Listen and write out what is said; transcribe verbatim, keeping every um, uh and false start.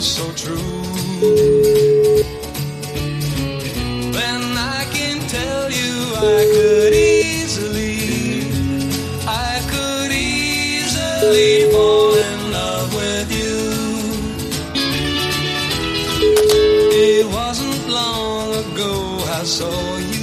so true. Then I can tell you I could easily, I could easily fall in love with you. It wasn't long ago I saw you